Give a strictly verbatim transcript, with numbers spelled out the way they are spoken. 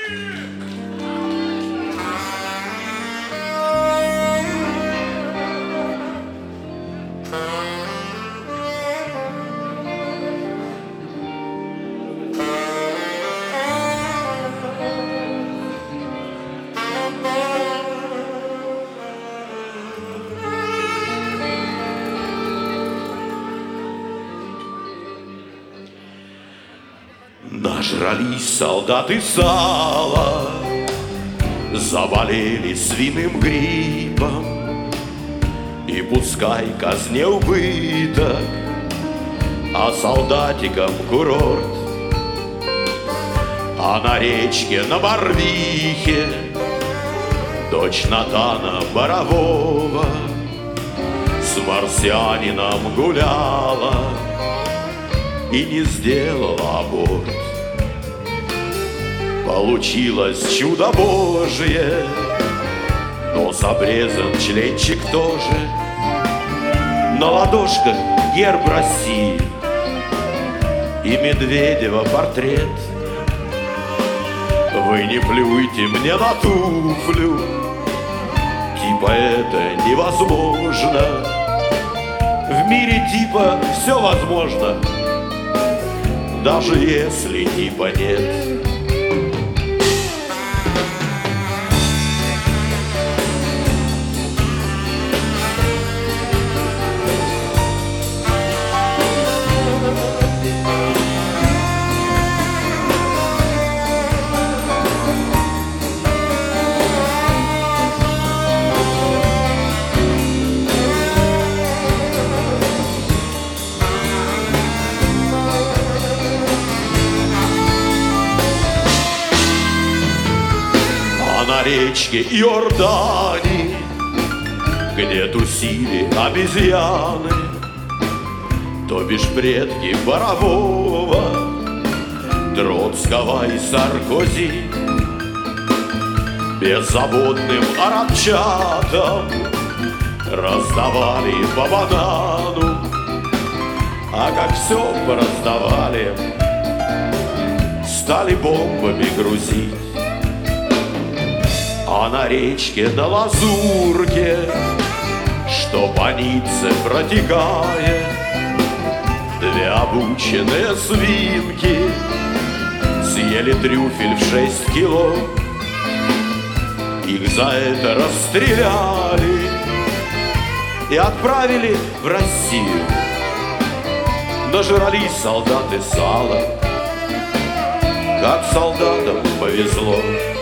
Нажрались солдаты сала, заболели свиным гриппом, и пускай казне убыток, а солдатикам курорт. А на речке на Барвихе дочь Натана Борового с марсианином гуляла и не сделала аборт. Получилось чудо Божие, нос обрезан, членчик тоже. На ладошках герб России и Медведева портрет. Вы не плюйте мне на туфлю, типа это невозможно. В мире типа все возможно, даже если типа нет. На речке Иордани, где тусили обезьяны, то бишь предки Борового, Троцкого и Саркози, беззаботным арабчатам раздавали по банану. А как все пораздавали, стали бомбами грузить. А на речке на Лазурке, что по Ницце протекает, две обученные свинки съели трюфель в шесть кило. Их за это расстреляли и отправили в Россию. Нажрались солдаты сала, как солдатам повезло.